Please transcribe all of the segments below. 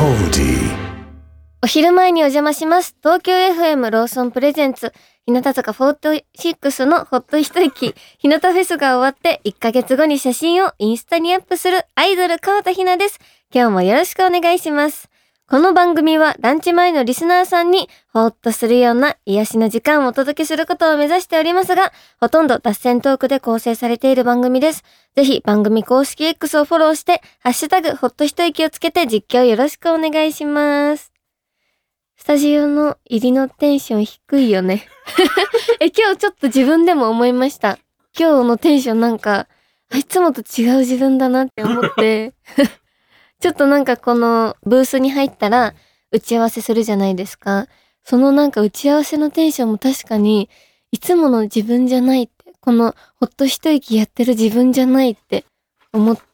お昼前にお邪魔します。東京 FM ローソンプレゼンツ日向坂46のほっと一息日向フェスが終わって1ヶ月後に写真をインスタにアップするアイドル川田ひなです。今日もよろしくお願いします。この番組はランチ前のリスナーさんにほっとするような癒しの時間をお届けすることを目指しておりますが、ほとんど脱線トークで構成されている番組です。ぜひ番組公式 X をフォローしてハッシュタグほっと一息をつけて実況よろしくお願いします。スタジオの入りのテンション低いよね今日ちょっと自分でも思いました。今日のテンションなんかいつもと違う自分だなって思ってちょっとなんかこのブースに入ったら打ち合わせするじゃないですか。そのなんか打ち合わせのテンションも確かにいつもの自分じゃないって、このほっと一息やってる自分じゃないって思って、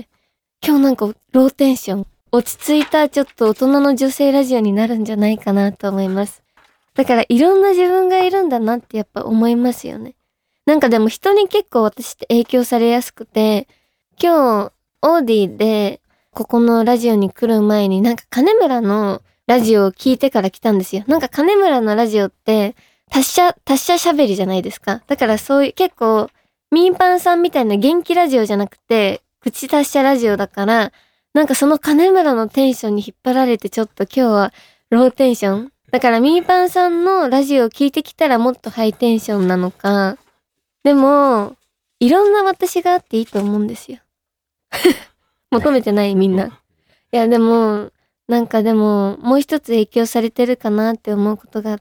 今日なんかローテンション、落ち着いたちょっと大人の女性ラジオになるんじゃないかなと思います。だからいろんな自分がいるんだなってやっぱ思いますよね。なんかでも人に結構私って影響されやすくて、今日オーディでここのラジオに来る前になんか金村のラジオを聞いてから来たんですよ。なんか金村のラジオって達者喋りじゃないですか。だからそういう結構ミーパンさんみたいな元気ラジオじゃなくて口達者ラジオだから、なんかその金村のテンションに引っ張られてちょっと今日はローテンション。だからミーパンさんのラジオを聞いてきたらもっとハイテンションなのか。でもいろんな私があっていいと思うんですよ求めてないみんな。いやでもなんかでももう一つ影響されてるかなって思うことがあって、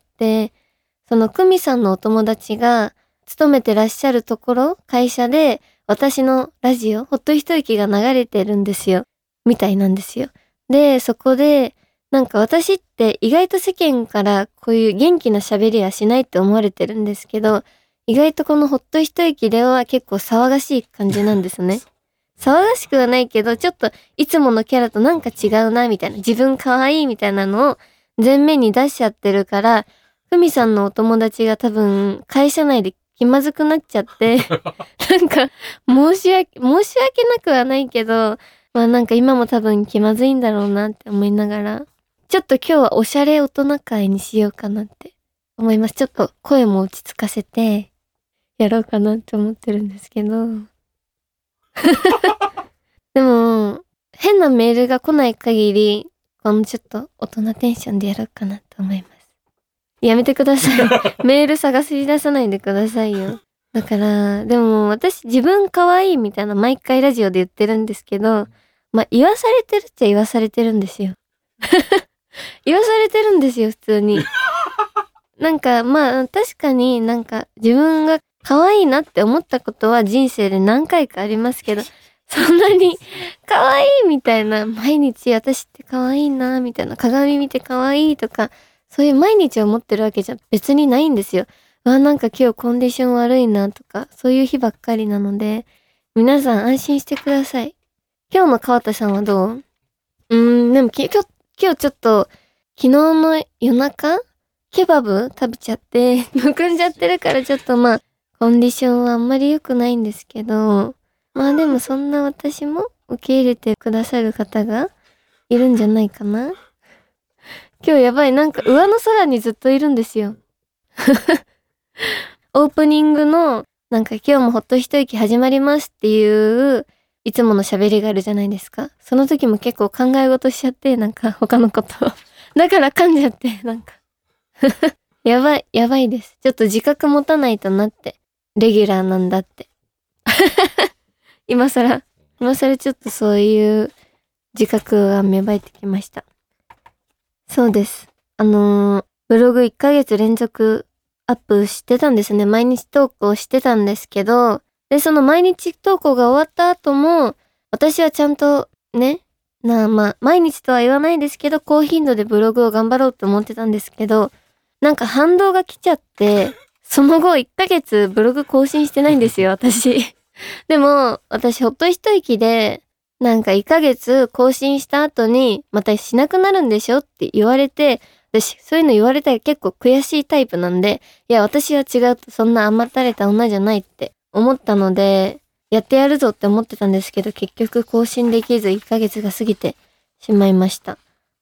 その久美さんのお友達が勤めてらっしゃるところ、会社で私のラジオほっと一息が流れてるんですよみたいなんですよ。でそこでなんか私って意外と世間からこういう元気な喋りはしないって思われてるんですけど、意外とこのほっと一息では結構騒がしい感じなんですね。騒がしくはないけど、ちょっといつものキャラとなんか違うなみたいな、自分可愛いみたいなのを前面に出しちゃってるから、ふみさんのお友達が多分会社内で気まずくなっちゃってなんか申し訳なくはないけど、まあなんか今も多分気まずいんだろうなって思いながら、ちょっと今日はおしゃれ大人会にしようかなって思います。ちょっと声も落ち着かせてやろうかなって思ってるんですけどでも変なメールが来ない限りこのちょっと大人テンションでやろうかなと思います。やめてくださいメール探し出さないでくださいよ。だからでも私自分可愛いみたいな毎回ラジオで言ってるんですけど、まあ言わされてるっちゃ言わされてるんですよ言わされてるんですよ普通になんかまあ確かになんか自分が可愛いなって思ったことは人生で何回かありますけど、そんなに可愛いみたいな毎日私って可愛いなみたいな、鏡見て可愛いとかそういう毎日思ってるわけじゃ別にないんですよ。なんか今日コンディション悪いなとかそういう日ばっかりなので、皆さん安心してください。今日の川田さんはどう？でも今日ちょっと昨日の夜中ケバブ食べちゃってむくんじゃってるからちょっとまあコンディションはあんまり良くないんですけど、まあでもそんな私も受け入れてくださる方がいるんじゃないかな。今日やばい、なんか上の空にずっといるんですよオープニングのなんか今日もほっと一息始まりますっていういつもの喋りがあるじゃないですか。その時も結構考え事しちゃって、なんか他のことだから噛んじゃってなんかやばいです。ちょっと自覚持たないとなって、レギュラーなんだって今更ちょっとそういう自覚が芽生えてきました。そうです。ブログ1ヶ月連続アップしてたんですね。毎日投稿してたんですけど、でその毎日投稿が終わった後も私はちゃんとね、まあ毎日とは言わないですけど高頻度でブログを頑張ろうと思ってたんですけど、なんか反動が来ちゃってその後1ヶ月ブログ更新してないんですよ私でも私ほっと一息でなんか1ヶ月更新した後にまたしなくなるんでしょって言われて、私そういうの言われたら結構悔しいタイプなんで、いや私は違うと、そんな甘ったれた女じゃないって思ったのでやってやるぞって思ってたんですけど、結局更新できず1ヶ月が過ぎてしまいました。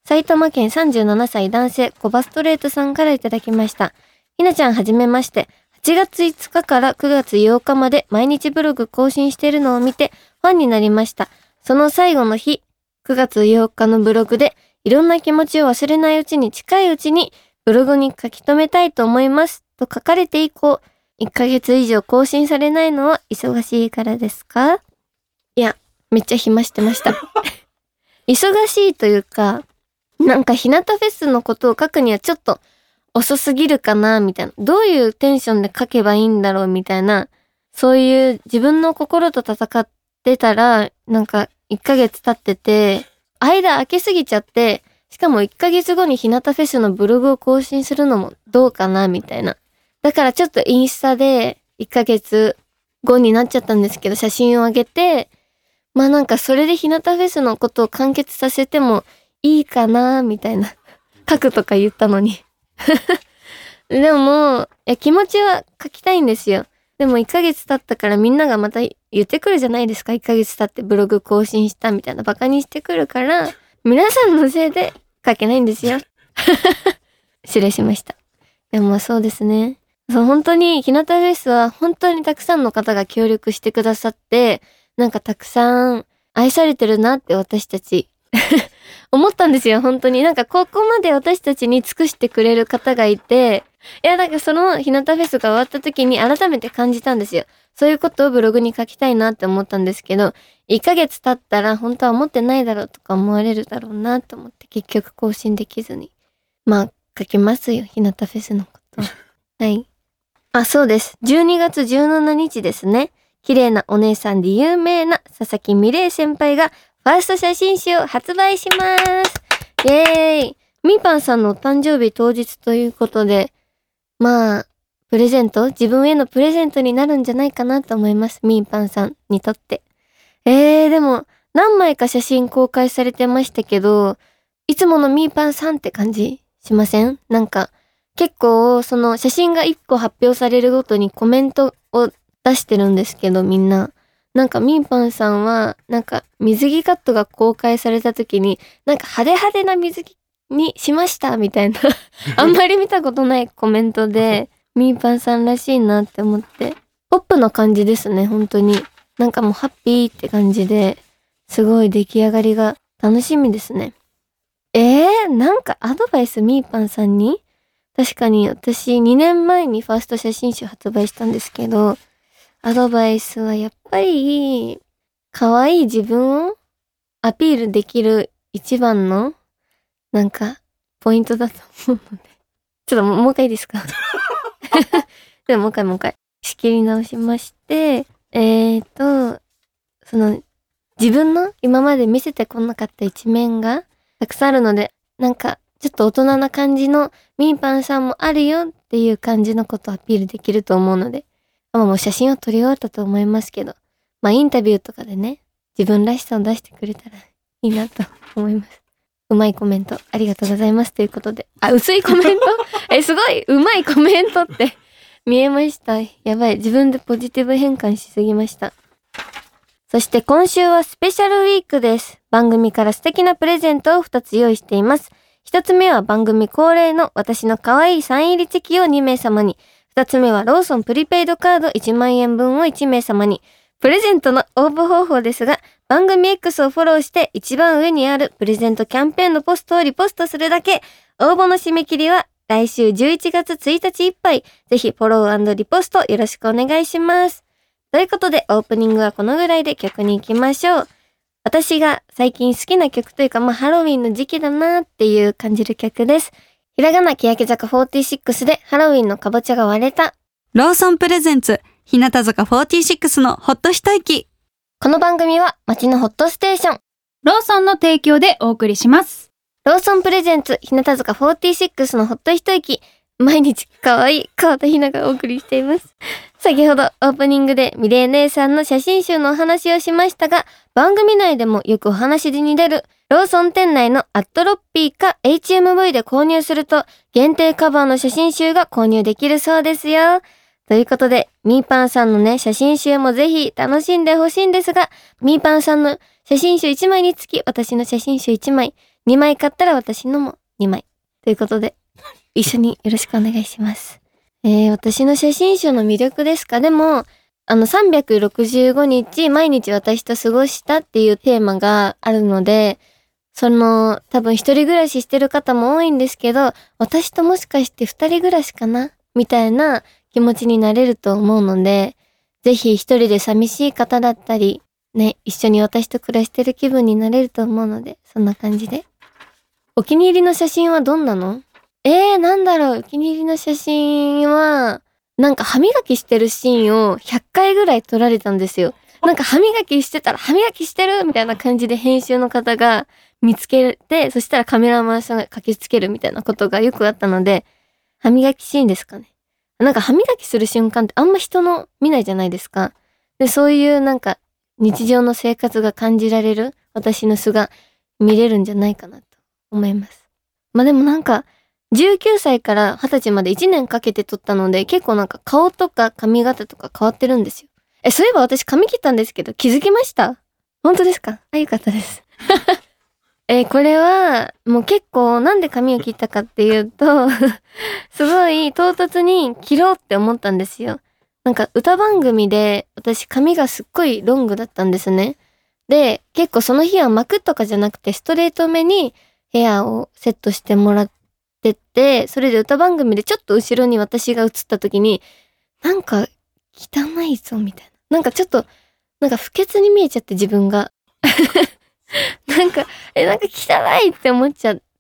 埼玉県37歳男性コバストレートさんからいただきました。ひなちゃんはじめまして。8月5日から9月8日まで毎日ブログ更新しているのを見てファンになりました。その最後の日、9月8日のブログでいろんな気持ちを忘れないうちに近いうちにブログに書き留めたいと思いますと書かれて以降、1ヶ月以上更新されないのは忙しいからですか？いや、めっちゃ暇してました。忙しいというか、なんか日向フェスのことを書くにはちょっと遅すぎるかなみたいな。どういうテンションで書けばいいんだろうみたいな。そういう自分の心と戦ってたら、なんか1ヶ月経ってて、間空けすぎちゃって、しかも1ヶ月後に日向フェスのブログを更新するのもどうかなみたいな。だからちょっとインスタで1ヶ月後になっちゃったんですけど、写真を上げて、まあなんかそれで日向フェスのことを完結させてもいいかなみたいな。書くとか言ったのに。でも、気持ちは書きたいんですよ。でも1ヶ月経ったからみんながまた言ってくるじゃないですか。1ヶ月経ってブログ更新したみたいなバカにしてくるから、皆さんのせいで書けないんですよ。失礼しました。でもそうですね。そう、本当に日向フェスは本当にたくさんの方が協力してくださって、なんかたくさん愛されてるなって私たち思ったんですよ。本当になんかここまで私たちに尽くしてくれる方がいて、いやなんかその日向フェスが終わった時に改めて感じたんですよ。そういうことをブログに書きたいなって思ったんですけど、1ヶ月経ったら本当は思ってないだろうとか思われるだろうなと思って結局更新できずに。まあ書きますよ、日向フェスのことは。はい。あ、そうです。12月17日ですね。綺麗なお姉さんで有名な佐々木美玲先輩がファースト写真集を発売します。イエーイ。みーぱんさんのお誕生日当日ということで、まあ、自分へのプレゼントになるんじゃないかなと思います。みーぱんさんにとって。でも、何枚か写真公開されてましたけど、いつものみーぱんさんって感じしません？なんか、結構、その写真が1個発表されるごとにコメントを出してるんですけど、みんな。なんかみーぱんさんは、なんか水着カットが公開された時に、なんか派手派手な水着にしましたみたいなあんまり見たことないコメントで、みーぱんさんらしいなって思って。ポップな感じですね、本当に。なんかもうハッピーって感じで、すごい出来上がりが楽しみですね。なんかアドバイスみーぱんさんに？確かに私2年前にファースト写真集発売したんですけど、アドバイスはやっぱり、可愛い自分をアピールできる一番の、なんか、ポイントだと思うので。ちょっともう一回いいですか？でももう一回。仕切り直しまして、その、自分の今まで見せてこなかった一面がたくさんあるので、なんか、ちょっと大人な感じのみーぱんさんもあるよっていう感じのことをアピールできると思うので、もう写真を撮り終わったと思いますけど、まあインタビューとかでね、自分らしさを出してくれたらいいなと思います。うまいコメントありがとうございますということで。薄いコメントすごいうまいコメントって見えました。やばい。自分でポジティブ変換しすぎました。そして今週はスペシャルウィークです。番組から素敵なプレゼントを2つ用意しています。1つ目は番組恒例の私の可愛いサイン入りチェキを2名様に。2つ目はローソンプリペイドカード1万円分を1名様に。プレゼントの応募方法ですが、番組 X をフォローして一番上にあるプレゼントキャンペーンのポストをリポストするだけ。応募の締め切りは来週11月1日いっぱい。ぜひフォロー&リポストよろしくお願いします。ということでオープニングはこのぐらいで曲に行きましょう。私が最近好きな曲というか、ハロウィンの時期だなっていう感じる曲です。ひらがな欅坂46でハロウィンのかぼちゃが割れた。 ローソンプレゼンツ日向坂46のほっと一息。 この番組は街のホットステーションローソンの提供でお送りします。 ローソンプレゼンツ日向坂46のほっと一息。毎日可愛い川田ひながお送りしています。先ほどオープニングでミレイ姉さんの写真集のお話をしましたが、番組内でもよくお話に出るローソン店内のアットロッピーか HMV で購入すると限定カバーの写真集が購入できるそうですよ。ということで、みーぱんさんのね、写真集もぜひ楽しんでほしいんですが、みーぱんさんの写真集1枚につき私の写真集1枚、 2枚買ったら私のも2枚。ということで、一緒によろしくお願いします。私の写真集の魅力ですか？でも、365日毎日私と過ごしたっていうテーマがあるので、多分一人暮らししてる方も多いんですけど、私ともしかして二人暮らしかなみたいな気持ちになれると思うので、ぜひ一人で寂しい方だったり、ね、一緒に私と暮らしてる気分になれると思うので、そんな感じで。お気に入りの写真はどんなの？なんだろう、お気に入りの写真は、なんか歯磨きしてるシーンを100回ぐらい撮られたんですよ。なんか歯磨きしてたら歯磨きしてるみたいな感じで編集の方が見つけて、そしたらカメラマンさんが駆けつけるみたいなことがよくあったので、歯磨きシーンですかね。なんか歯磨きする瞬間ってあんま人の見ないじゃないですか。で、そういうなんか日常の生活が感じられる私の素が見れるんじゃないかなと思います。まあでもなんか、19歳から20歳まで1年かけて撮ったので、結構なんか顔とか髪型とか変わってるんですよ。そういえば私髪切ったんですけど気づきました？本当ですか？よかったです。これはもう結構なんで髪を切ったかっていうとすごい唐突に切ろうって思ったんですよ。なんか歌番組で私髪がすっごいロングだったんですね。で、結構その日は巻くとかじゃなくてストレートめにヘアをセットしてもらってて、それで歌番組でちょっと後ろに私が映った時に、なんか汚いぞみたいな。なんかちょっと、なんか不潔に見えちゃって自分が。なんか汚いって思っちゃって、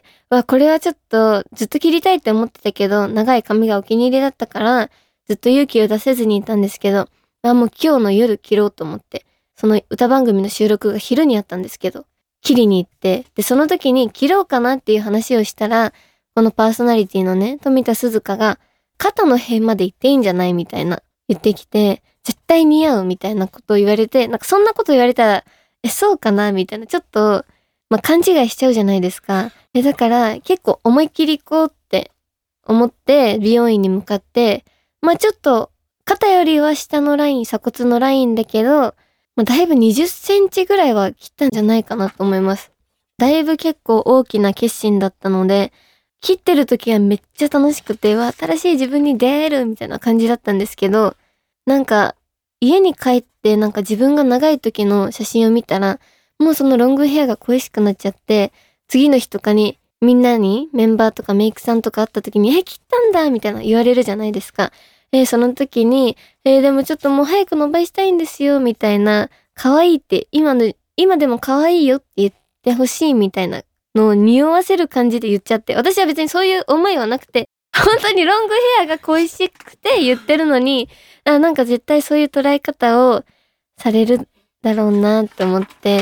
これはちょっとずっと切りたいって思ってたけど、長い髪がお気に入りだったから、ずっと勇気を出せずにいたんですけど、もう今日の夜切ろうと思って、その歌番組の収録が昼にあったんですけど、切りに行って、で、その時に切ろうかなっていう話をしたら、このパーソナリティのね、富田鈴香が、肩の辺まで行っていいんじゃないみたいな言ってきて、絶対似合うみたいなことを言われて、なんかそんなこと言われたら、そうかなみたいな、ちょっと、勘違いしちゃうじゃないですか。だから結構思いっきり行こうって思って美容院に向かって、ちょっと肩よりは下のライン、鎖骨のラインだけど、だいぶ20センチぐらいは切ったんじゃないかなと思います。だいぶ結構大きな決心だったので、切ってる時はめっちゃ楽しくて、新しい自分に出会えるみたいな感じだったんですけど、なんか家に帰ってなんか自分が長い時の写真を見たら、もうそのロングヘアが恋しくなっちゃって、次の日とかにみんなにメンバーとかメイクさんとか会った時に、切ったんだみたいな言われるじゃないですか。その時に、でもちょっともう早く伸ばしたいんですよみたいな、可愛いって今でも可愛いよって言ってほしいみたいなのを匂わせる感じで言っちゃって、私は別にそういう思いはなくて、本当にロングヘアが恋しくて言ってるのに、なんか絶対そういう捉え方をされるだろうなって思って、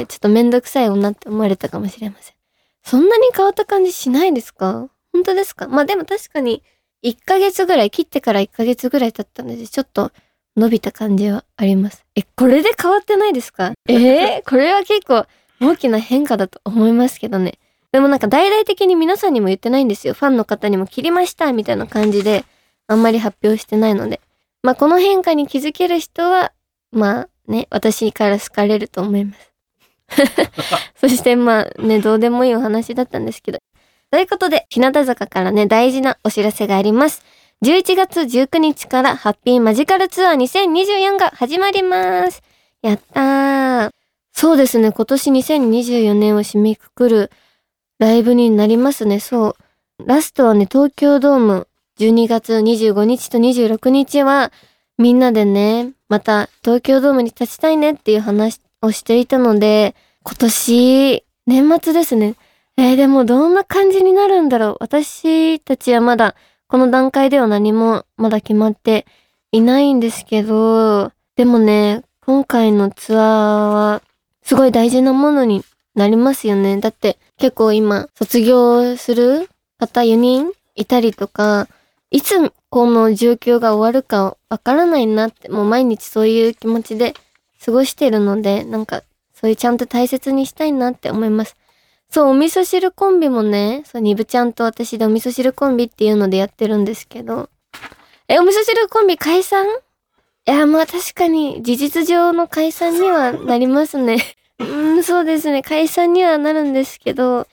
ちょっとめんどくさい女って思われたかもしれません。そんなに変わった感じしないですか？本当ですか？でも確かに1ヶ月ぐらい、切ってから1ヶ月ぐらい経ったので、ちょっと伸びた感じはあります。これで変わってないですか？これは結構大きな変化だと思いますけどね。でもなんか大々的に皆さんにも言ってないんですよ。ファンの方にも切りましたみたいな感じで、あんまり発表してないので。この変化に気づける人は、私から好かれると思います。そしてどうでもいいお話だったんですけど。ということで、日向坂からね、大事なお知らせがあります。11月19日からハッピーマジカルツアー2024が始まります。やったー。そうですね、今年2024年を締めくくるライブになりますね。そう。ラストはね、東京ドーム12月25日と26日はみんなでね、また東京ドームに立ちたいねっていう話をしていたので、今年年末ですね。でもどんな感じになるんだろう。私たちはまだこの段階では何もまだ決まっていないんですけど、でもね、今回のツアーはすごい大事なものになりますよね。だって結構今卒業する方4人いたりとか、いつこの状況が終わるかわからないなって、もう毎日そういう気持ちで過ごしてるので、なんかそういうちゃんと大切にしたいなって思います。そう、お味噌汁コンビもね、そう、にぶちゃんと私でお味噌汁コンビっていうのでやってるんですけど、お味噌汁コンビ解散？確かに事実上の解散にはなりますね。そうですね、解散にはなるんですけど、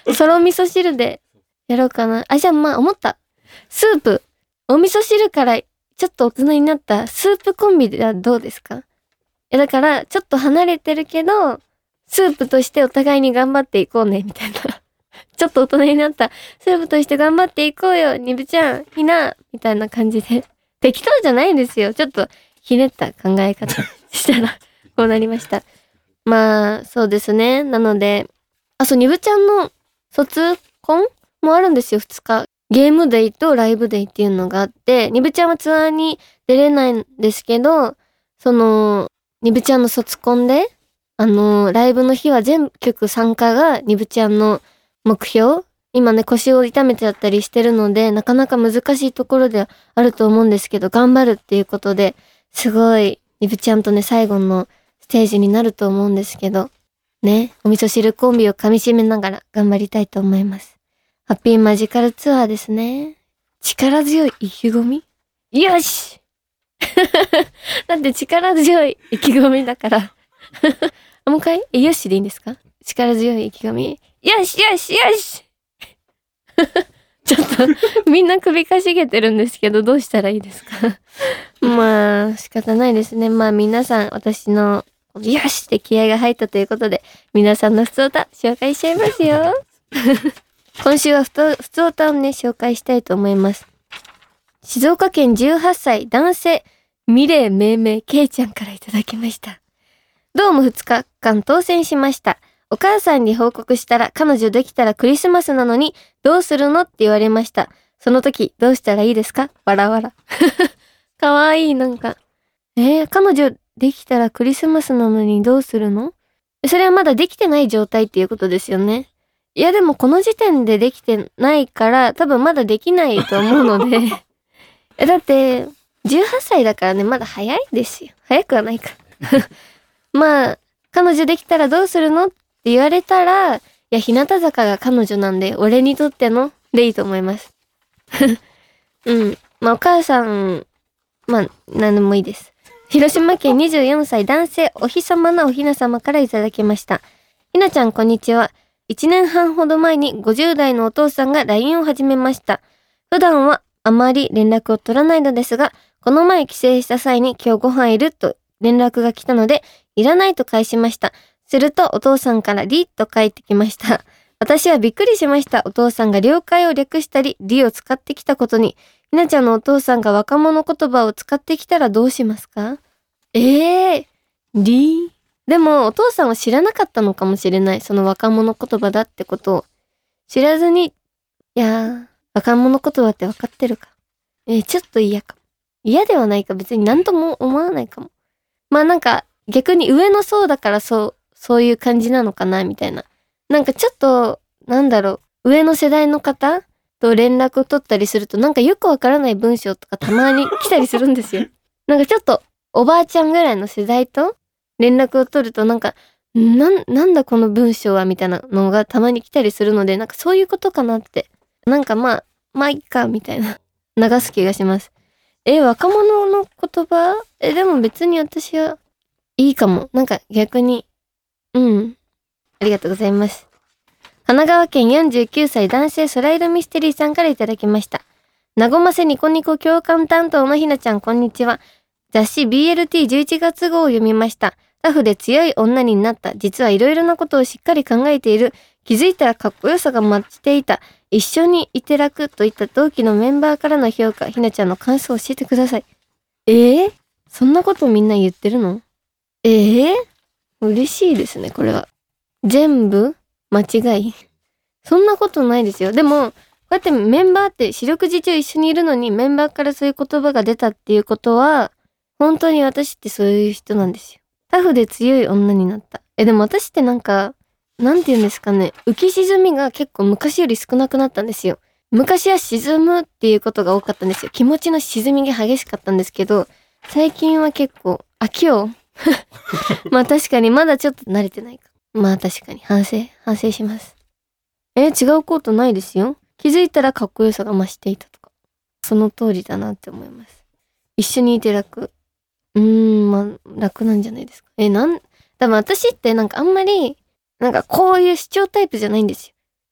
ソロ味噌汁でやろうかな。あ、じゃあまあ思った。スープ。お味噌汁からちょっと大人になったスープコンビではどうですか？だからちょっと離れてるけど、スープとしてお互いに頑張っていこうね、みたいな。ちょっと大人になったスープとして頑張っていこうよ、にぶちゃん、ひな、みたいな感じで。適当じゃないんですよ。ちょっとひねった考え方したら、こうなりました。まあ、そうですね。なので、そう、にぶちゃんの卒コンもあるんですよ、2日。ゲームデイとライブデイっていうのがあって、にぶちゃんはツアーに出れないんですけど、にぶちゃんの卒コンで、ライブの日は全曲参加がにぶちゃんの目標。今ね、腰を痛めちゃったりしてるので、なかなか難しいところではあると思うんですけど、頑張るっていうことで、すごい、にぶちゃんとね、最後のステージになると思うんですけど、ね、お味噌汁コンビを噛み締めながら頑張りたいと思います。ハッピーマジカルツアーですね。力強い意気込み？よしだって力強い意気込みだから。もう一回よしでいいんですか？力強い意気込み。よしよしよしちょっと、みんな首かしげてるんですけど、どうしたらいいですか？まあ、仕方ないですね。まあ皆さん、私の、よしって気合が入ったということで、皆さんの普通歌、紹介しちゃいますよ。今週は普通歌をね、紹介したいと思います。静岡県18歳、男性、ミレイ命名、ケイちゃんからいただきました。どうも2日間当選しました。お母さんに報告したら、彼女できたらクリスマスなのに、どうするのって言われました。その時、どうしたらいいですか？わらわら。かわいい、なんか。彼女できたらクリスマスなのにどうするの？それはまだできてない状態っていうことですよね。いやでもこの時点でできてないから、多分まだできないと思うので。だって、18歳だからね、まだ早いですよ。早くはないか。まあ、彼女できたらどうするのって言われたら、いや、日向坂が彼女なんで、俺にとってのでいいと思います。うん。まあ、お母さん、まあ、何でもいいです。広島県24歳男性、お日様なおひな様からいただきました。ひなちゃん、こんにちは。1年半ほど前に50代のお父さんが LINE を始めました。普段はあまり連絡を取らないのですが、この前帰省した際に今日ご飯いると連絡が来たので、いらないと返しました。するとお父さんからリと返ってきました。私はびっくりしました。お父さんが了解を略したり、リを使ってきたことに。ひなちゃんのお父さんが若者言葉を使ってきたらどうしますか？リでもお父さんは知らなかったのかもしれない。その若者言葉だってことを。知らずに、いやー、若者言葉って分かってるか。ちょっと嫌かも。嫌ではないか。別に何とも思わないかも。まあなんか逆に上の層だからそういう感じなのかなみたいな。なんかちょっと、なんだろう、上の世代の方と連絡を取ったりするとなんかよくわからない文章とかたまに来たりするんですよ。なんかちょっとおばあちゃんぐらいの世代と連絡を取るとなんか、なんだこの文章はみたいなのがたまに来たりするので、なんかそういうことかなって。なんかまあいっかみたいな流す気がします。若者の言葉？でも別に私はいいかも。なんか逆に。うん。ありがとうございます。神奈川県49歳男性空色ミステリーさんからいただきました。なごませニコニコ共感担当のひなちゃんこんにちは。雑誌 BLT11 月号を読みました。タフで強い女になった。実はいろいろなことをしっかり考えている。気づいたらかっこよさが増していた。一緒にいて楽といった同期のメンバーからの評価。ひなちゃんの感想を教えてください。そんなことみんな言ってるの？嬉しいですね、これは。全部間違い？そんなことないですよ。でも、こうやってメンバーって四六時中一緒にいるのにメンバーからそういう言葉が出たっていうことは、本当に私ってそういう人なんですよ。タフで強い女になった。でも私ってなんか、なんて言うんですかね、浮き沈みが結構昔より少なくなったんですよ。昔は沈むっていうことが多かったんですよ。気持ちの沈みが激しかったんですけど、最近は結構、今日まあ確かにまだちょっと慣れてないか。まあ確かに反省します。違うことないですよ。気づいたらかっこよさが増していたとか。その通りだなって思います。一緒にいて楽。まあ楽なんじゃないですか。多分私ってなんかあんまり、なんかこういう主張タイプじゃないんですよ。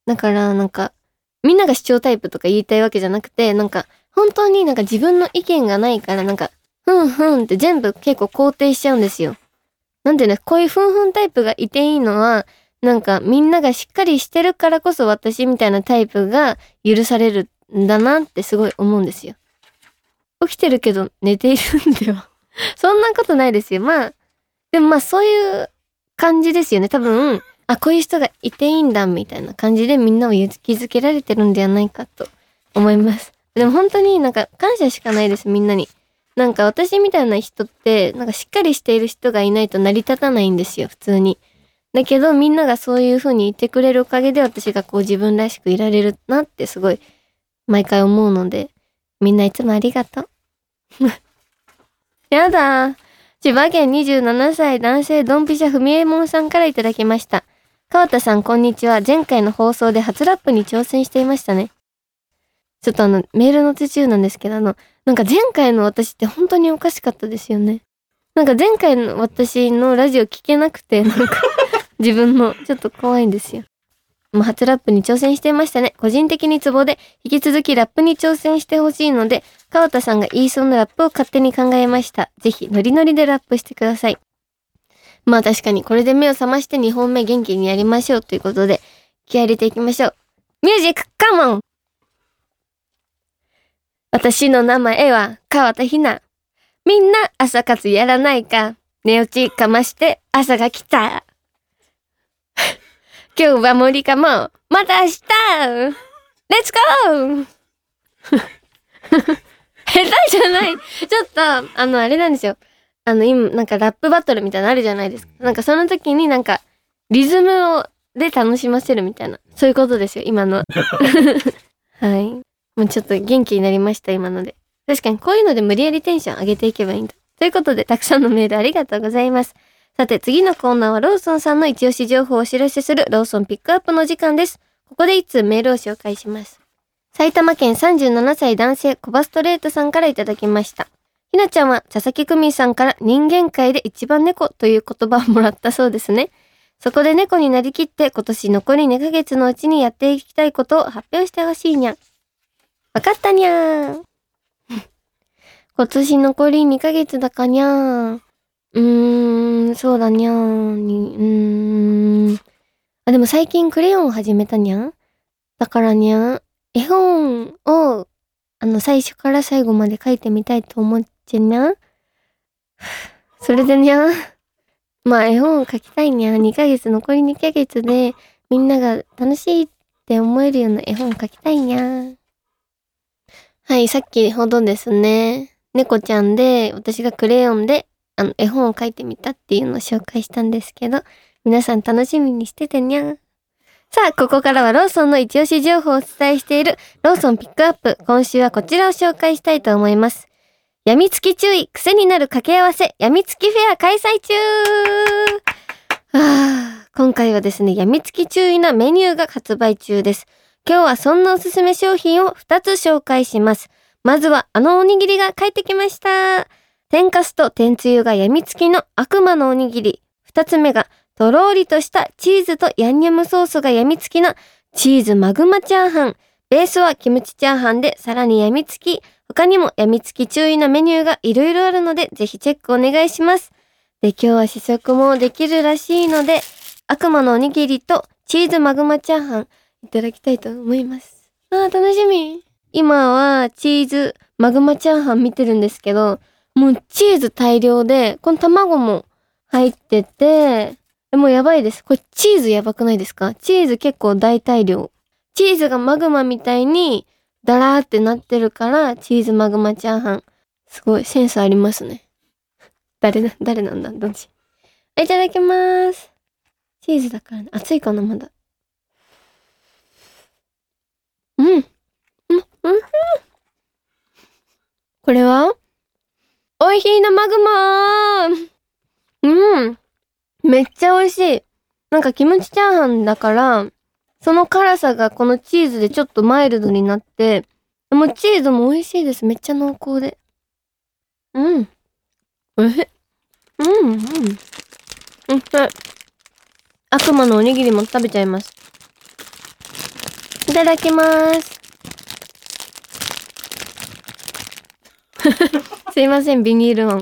だからなんか、みんなが主張タイプとか言いたいわけじゃなくて、なんか、本当になんか自分の意見がないから、なんか、ふんふんって全部結構肯定しちゃうんですよ。なんていうの、こういうふんふんタイプがいていいのは、なんかみんながしっかりしてるからこそ私みたいなタイプが許されるんだなってすごい思うんですよ。起きてるけど寝ているんだよ。そんなことないですよ。まあ、でもまあそういう感じですよね。多分、あ、こういう人がいていいんだみたいな感じでみんなを気づけられてるんではないかと思います。でも本当になんか感謝しかないです、みんなに。なんか私みたいな人って、なんかしっかりしている人がいないと成り立たないんですよ、普通に。だけどみんながそういう風に言ってくれるおかげで私がこう自分らしくいられるなってすごい毎回思うので、みんないつもありがとう。やだ。千葉県27歳男性ドンピシャふみえもんさんからいただきました。川田さんこんにちは。前回の放送で初ラップに挑戦していましたね。ちょっとメールの途中なんですけどなんか前回の私って本当におかしかったですよね。なんか前回の私のラジオ聞けなくて、なんか自分のちょっと怖いんですよ。もう初ラップに挑戦していましたね。個人的にツボで引き続きラップに挑戦してほしいので、川田さんが言いそうなラップを勝手に考えました。ぜひノリノリでラップしてください。まあ確かにこれで目を覚まして2本目元気にやりましょうということで気合い入れていきましょう。ミュージックカモン。私の名前は川田ひな。みんな朝活やらないか。寝落ちかまして朝が来た。今日は無理かも。また明日。レッツゴー。下手じゃない。ちょっとあれなんですよ。今なんかラップバトルみたいなのあるじゃないですか。なんかその時になんかリズムで楽しませるみたいな、そういうことですよ今の。はい。もうちょっと元気になりました今ので。確かにこういうので無理やりテンション上げていけばいいんだ。ということでたくさんのメールありがとうございます。さて次のコーナーはローソンさんの一押し情報をお知らせするローソンピックアップの時間です。ここで一通メールを紹介します。埼玉県37歳男性コバストレートさんからいただきました。ひなちゃんは佐々木久美さんから人間界で一番猫という言葉をもらったそうですね。そこで猫になりきって今年残り2ヶ月のうちにやっていきたいことを発表してほしいにゃん。わかったにゃー。今年残り2ヶ月だかにゃー。そうだにゃー。でも最近クレヨンを始めたにゃん。だからにゃん。絵本を、最初から最後まで書いてみたいと思っちゃにゃん。それでにゃん。まあ絵本を書きたいにゃん。残り2ヶ月でみんなが楽しいって思えるような絵本を書きたいにゃん。はい、さっきほどですね。猫ちゃんで、私がクレヨンで、絵本を書いてみたっていうのを紹介したんですけど、皆さん楽しみにしててにゃん。さあ、ここからはローソンの一押し情報をお伝えしているローソンピックアップ。今週はこちらを紹介したいと思います。やみつき注意、癖になる掛け合わせ、やみつきフェア開催中。今回はですね、やみつき注意なメニューが発売中です。今日はそんなおすすめ商品を2つ紹介します。まずはおにぎりが帰ってきました。天かすと天つゆがやみつきの悪魔のおにぎり。2つ目がとろーりとしたチーズとヤンニョムソースがやみつきなチーズマグマチャーハン。ベースはキムチチャーハンでさらにやみつき。他にもやみつき注意なメニューがいろいろあるのでぜひチェックお願いします。で、今日は試食もできるらしいので悪魔のおにぎりとチーズマグマチャーハンいただきたいと思います。楽しみ。今はチーズマグマチャーハン見てるんですけど、もうチーズ大量で、この卵も入ってて、もうやばいです。これチーズやばくないですか？チーズ結構大量。チーズがマグマみたいにダラーってなってるから、チーズマグマチャーハン。すごいセンスありますね。誰なんだどっち？いただきまーす。チーズだからね。熱いかなまだ。これはおいしいなマグマー。めっちゃ美味しい。なんかキムチチャーハンだから、その辛さがこのチーズでちょっとマイルドになって、もうチーズも美味しいです。めっちゃ濃厚で。おいしい。悪魔のおにぎりも食べちゃいます。 ただきます。すいません、ビニール音。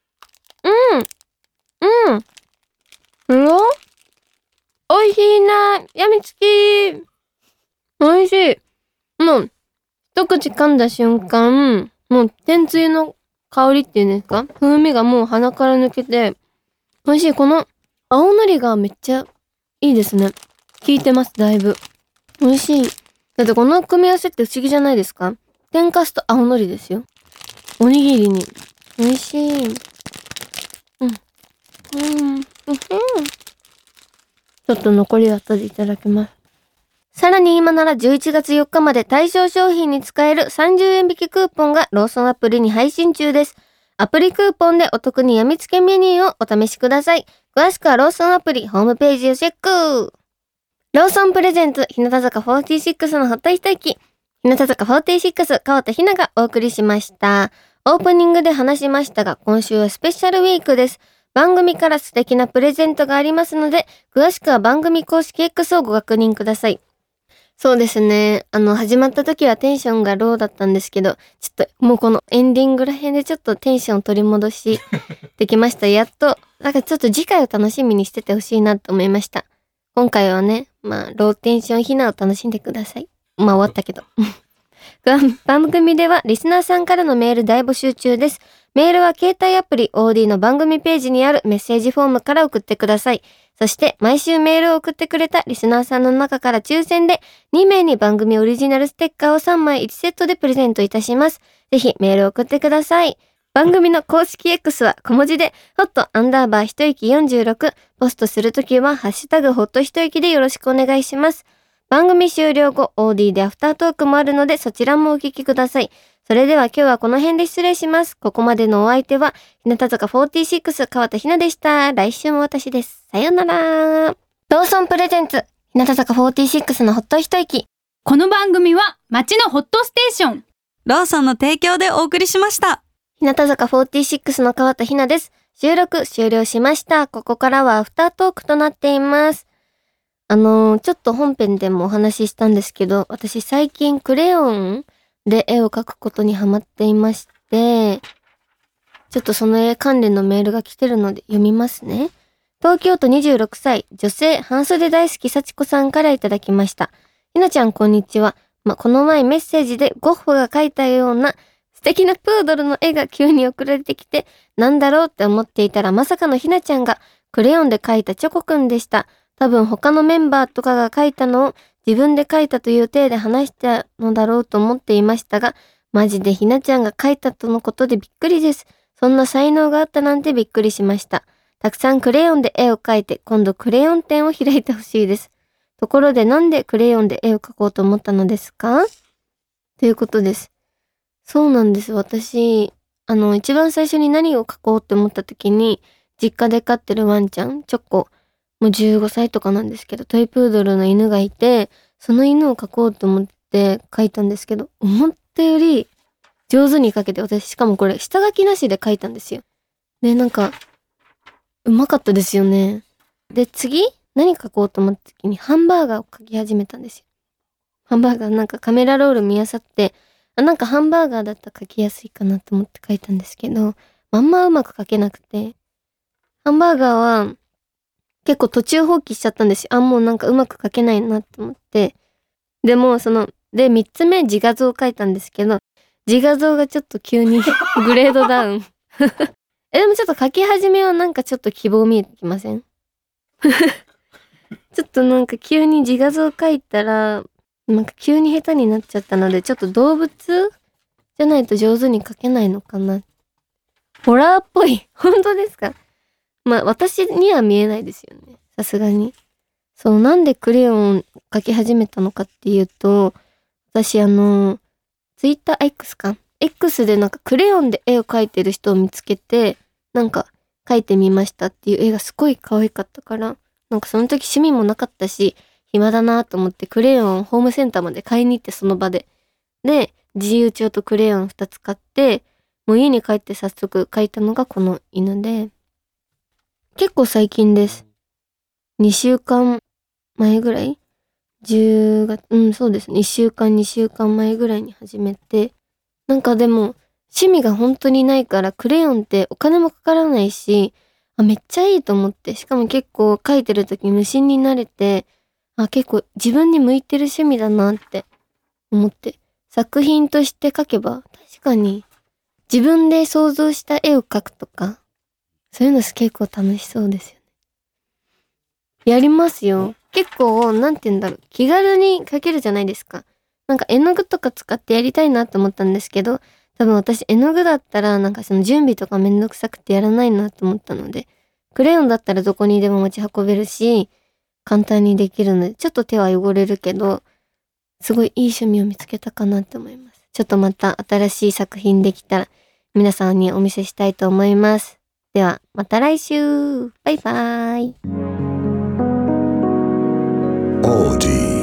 おいしいな。やみつき。おいしい。もう、一口噛んだ瞬間、もう天つゆの香りっていうんですか？風味がもう鼻から抜けて、おいしい。この青のりがめっちゃいいですね。効いてます、だいぶ。おいしい。だってこの組み合わせって不思議じゃないですか？天かすと青のりですよ。おにぎりに。おいしい。ちょっと残りは後でいただきます。さらに今なら11月4日まで対象商品に使える30円引きクーポンがローソンアプリに配信中です。アプリクーポンでお得にやみつけメニューをお試しください。詳しくはローソンアプリホームページをチェック。ローソンプレゼンツ日向坂46のほっと一息。日向坂46川田ひながお送りしました。オープニングで話しましたが、今週はスペシャルウィークです。番組から素敵なプレゼントがありますので、詳しくは番組公式 X をご確認ください。そうですね。始まった時はテンションがローだったんですけど、ちょっともうこのエンディングら辺でちょっとテンションを取り戻しできました。やっと、なんかちょっと次回を楽しみにしててほしいなと思いました。今回はね、ローテンションひなを楽しんでください。終わったけど。番組ではリスナーさんからのメール大募集中です。メールは携帯アプリ OD の番組ページにあるメッセージフォームから送ってください。そして毎週メールを送ってくれたリスナーさんの中から抽選で2名に番組オリジナルステッカーを3枚1セットでプレゼントいたします。ぜひメールを送ってください。番組の公式 X は小文字でHOT_一息46、ポストするときはハッシュタグホット一息でよろしくお願いします。番組終了後 OD でアフタートークもあるのでそちらもお聞きください。それでは今日はこの辺で失礼します。ここまでのお相手は日向坂46川田ひなでした。来週も私です。さようなら。ローソンプレゼンツ日向坂46のほっと一息。 この番組は街のホットステーションローソンの提供でお送りしました。 日向坂46の川田ひなです。収録終了しました。ここからはアフタートークとなっています。ちょっと本編でもお話ししたんですけど、私最近クレヨンで絵を描くことにハマっていまして、ちょっとその絵関連のメールが来てるので読みますね。東京都26歳、女性、半袖大好き幸子さんからいただきました。ひなちゃんこんにちは。この前メッセージでゴッホが描いたような素敵なプードルの絵が急に送られてきて、なんだろうって思っていたらまさかのひなちゃんがクレヨンで描いたチョコくんでした。多分他のメンバーとかが書いたのを自分で書いたという体で話したのだろうと思っていましたが、マジでひなちゃんが書いたとのことでびっくりです。そんな才能があったなんてびっくりしました。たくさんクレヨンで絵を描いて、今度クレヨン展を開いてほしいです。ところでなんでクレヨンで絵を描こうと思ったのですか？ということです。そうなんです。私、一番最初に何を描こうって思った時に、実家で飼ってるワンちゃん、チョコ、もう15歳とかなんですけど、トイプードルの犬がいて、その犬を描こうと思って描いたんですけど、思ったより上手に描けて、私しかもこれ下書きなしで描いたんですよ。で、なんか、うまかったですよね。で、次何描こうと思った時にハンバーガーを描き始めたんですよ。ハンバーガーなんかカメラロール見漁って、なんかハンバーガーだったら描きやすいかなと思って描いたんですけど、あんまうまく描けなくて、ハンバーガーは結構途中放棄しちゃったんですよ。もうなんかうまく描けないなと思って。でもで、3つ目自画像を描いたんですけど、自画像がちょっと急にグレードダウン。でもちょっと描き始めはなんかちょっと希望見えてきません？ちょっとなんか急に自画像描いたら、なんか急に下手になっちゃったので、ちょっと動物じゃないと上手に描けないのかな。ホラーっぽい。本当ですか？私には見えないですよね。さすがに。そう、なんでクレヨン描き始めたのかっていうと、私ツイッター X か。X でなんかクレヨンで絵を描いてる人を見つけて、なんか描いてみましたっていう絵がすごい可愛かったから、なんかその時趣味もなかったし、暇だなと思ってクレヨンホームセンターまで買いに行ってその場で。で、自由帳とクレヨン2つ買って、もう家に帰って早速描いたのがこの犬で、結構最近です。2週間前ぐらい 10月、そうですね。1週間、2週間前ぐらいに始めて、なんかでも、趣味が本当にないから、クレヨンってお金もかからないし、めっちゃいいと思って、しかも結構描いてる時無心になれて、結構自分に向いてる趣味だなって思って、作品として描けば、確かに自分で想像した絵を描くとか、そういうの結構楽しそうですよね。やりますよ。結構、なんて言うんだろう。気軽に描けるじゃないですか。なんか絵の具とか使ってやりたいなって思ったんですけど、多分私絵の具だったらなんかその準備とかめんどくさくてやらないなと思ったので、クレヨンだったらどこにでも持ち運べるし、簡単にできるので、ちょっと手は汚れるけど、すごいいい趣味を見つけたかなって思います。ちょっとまた新しい作品できたら皆さんにお見せしたいと思います。では、また来週バイバーイ。 オーディ